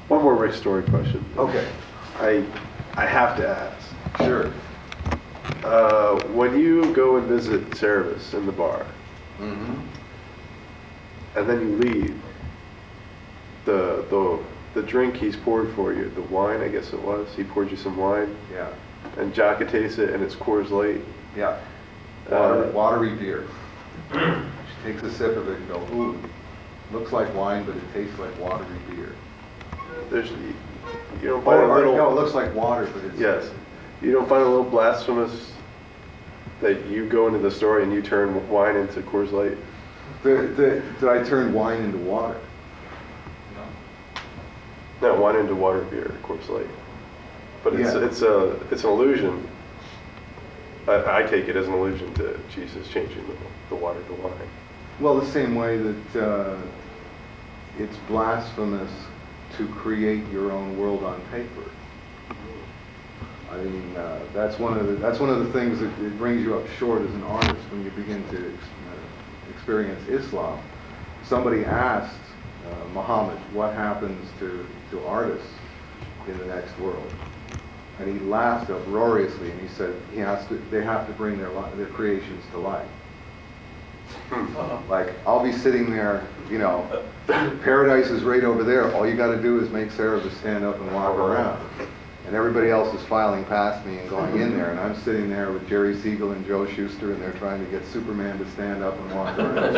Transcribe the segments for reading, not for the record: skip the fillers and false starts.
One more Rick Story question. Okay. I have to ask. Sure. When you go and visit Cerebus in the bar, Mm-hmm. and then you leave, the drink he's poured for you, the wine, I guess it was, he poured you some wine, Yeah. and Jocka tastes it, and it's Coors Light. Yeah. Watery beer. She takes a sip of it and goes, ooh, looks like wine, but it tastes like watery beer. There's, you don't find a little. No, it looks like water, but it's. Yes. You don't find a little blasphemous that you go into the store and you turn wine into Coors Light? Did I turn wine into water? No, wine into water beer, Coors Light. But Yeah. it's an illusion. I take it as an allusion to Jesus changing the water to wine. Well, the same way that it's blasphemous to create your own world on paper. I mean, that's one of the things that it brings you up short as an artist when you begin to experience Islam. Somebody asked Muhammad what happens to artists in the next world, and he laughed uproariously and he said they have to bring their creations to life. Like, I'll be sitting there, you know, paradise is right over there. All you got to do is make Cerebus stand up and walk around. And everybody else is filing past me and going in there. And I'm sitting there with Jerry Siegel and Joe Shuster, and they're trying to get Superman to stand up and walk around.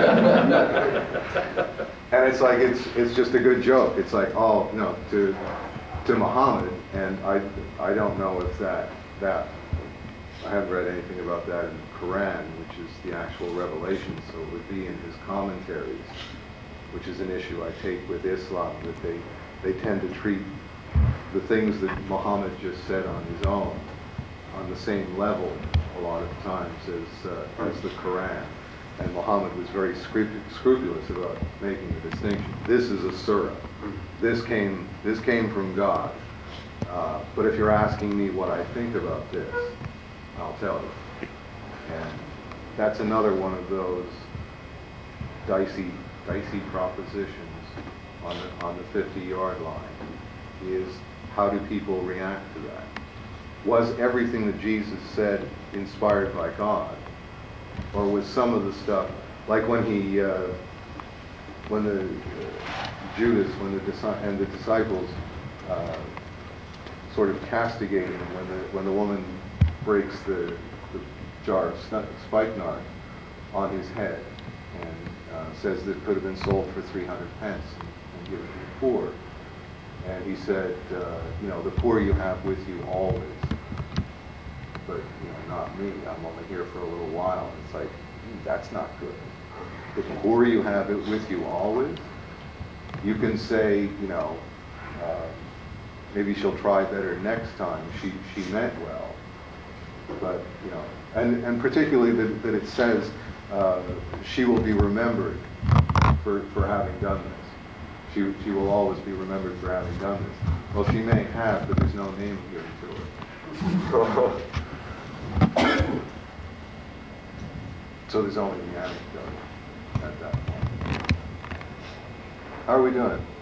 And it's like, it's just a good joke. It's like, oh, no, to Muhammad, and I don't know if that I haven't read anything about that in the Quran, which is the actual revelation, so it would be in his commentaries, which is an issue I take with Islam, that they tend to treat the things that Muhammad just said on his own on the same level a lot of times as the Quran. And Muhammad was very scrupulous about making the distinction. This is a surah. This came from God. But if you're asking me what I think about this, I'll tell you. And that's another one of those dicey propositions on the 50-yard line, is how do people react to that? Was everything that Jesus said inspired by God? Or was some of the stuff, like when Judas and the disciples sort of castigated him when the woman breaks the jar of spikenard on his head and says that it could have been sold for 300 pence and given to the poor. And he said, you know, the poor you have with you always, but, you know, not me. I'm only here for a little while. And it's like, that's not good. The poor you have it with you always. You can say, you know, maybe she'll try better next time. She meant well, but, you know, and particularly that it says she will be remembered for having done this. She will always be remembered for having done this. Well, she may have, but there's no name given to her. So there's only the anecdote at that point. How are we doing?